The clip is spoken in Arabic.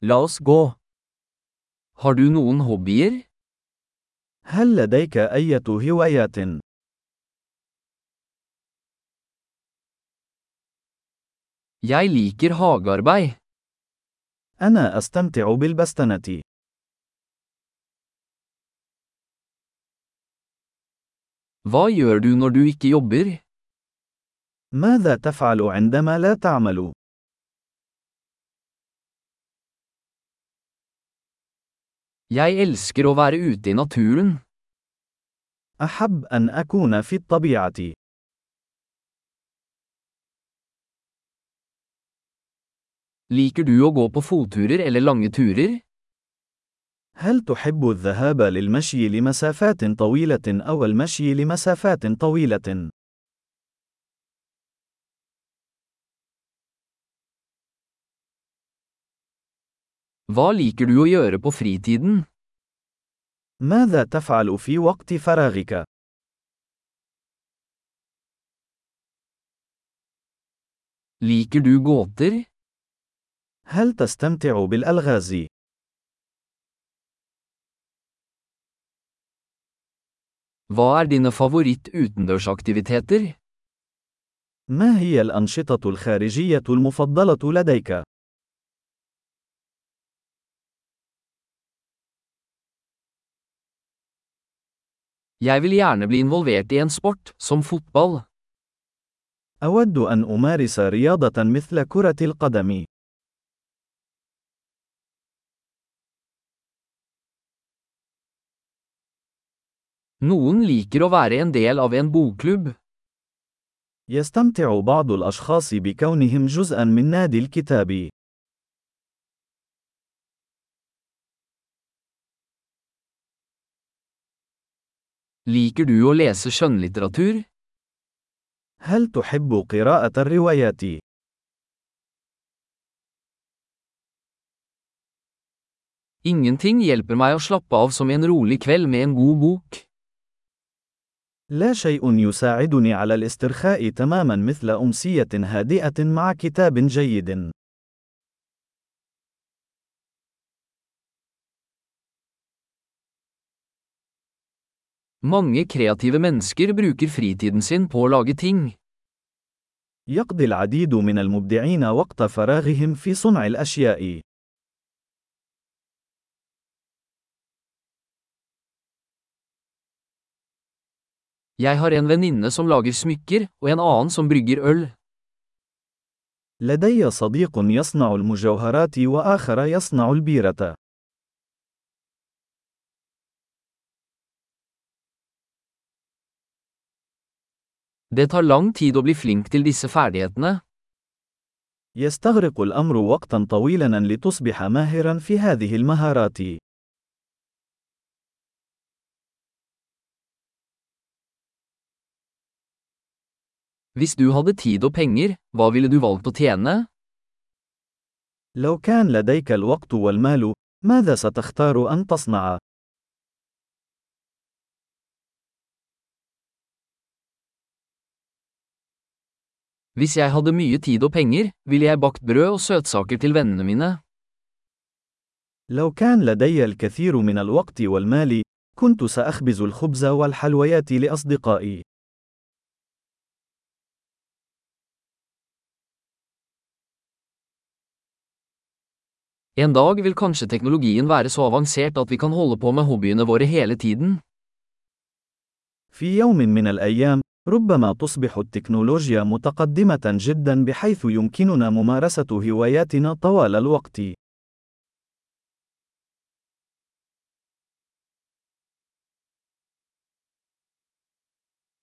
La oss gå. Har du noen hobbyer? هل لديك أي هوايات؟ Jeg liker hagearbeid. أنا أستمتع بالبستنة. Hva gjør du når du ikke jobber? ماذا تفعل عندما لا تعمل؟ Jeg elsker å være ute i naturen. أحب أن أكون في الطبيعة. Liker du å gå på fotturer eller lange turer? هل تحب الذهاب للمشي لمسافات طويلة أو المشي لمسافات طويلة؟ Hva liker du å gjøre på fritiden? ماذا تفعل في وقت فراغك؟ Liker du gåter? هل تستمتع بالألغاز؟ Hva er dine favoritt-utendørsaktiviteter? ما هي الأنشطة الخارجية المفضلة لديك؟ Jeg vil gjerne bli involvert i en sport, som fotball. أود أن أمارس رياضة مثل كرة القدم. Noen liker å være en del av en bokklubb. يستمتع بعض الأشخاص بكونهم جزءا من نادي الكتاب. Liker du å lese skjønnlitteratur? هل تحب قراءة الروايات؟ Ingenting hjelper meg å slappe av som en rolig kveld med en god bok. لا شيء يساعدني على الاسترخاء تماما مثل أمسية هادئة مع كتاب جيد. Mange kreative mennesker bruker fritiden sin på å lage ting. يقضي العديد من المبدعين وقت فراغهم في صنع الأشياء. Jeg har en venninne som lager smykker, og en annen som brygger øl. لدي صديق يصنع المجوهرات وآخر يصنع البيرة. Det tar lang tid å bli flink til disse ferdighetene. يستغرق الأمر وقتا طويلا لتصبح ماهرا في هذه المهارات. Hvis du hadde tid og penger, hva ville du valgt å tjene? لو كان لديك الوقت والمال، ماذا ستختار أن تصنع؟ Hvis jeg hadde mye tid og penger, ville jeg bakt brød og søtsaker til vennene mine. لو كان لدي الكثير من الوقت والمال، كنت سأخبز الخبز والحلويات لأصدقائي. En dag vil kanskje teknologien være så avansert at vi kan holde på med hobbyene våre hele tiden. في يوم من الأيام، ربما تصبح التكنولوجيا متقدمة جدا بحيث يمكننا ممارسة هواياتنا طوال الوقت.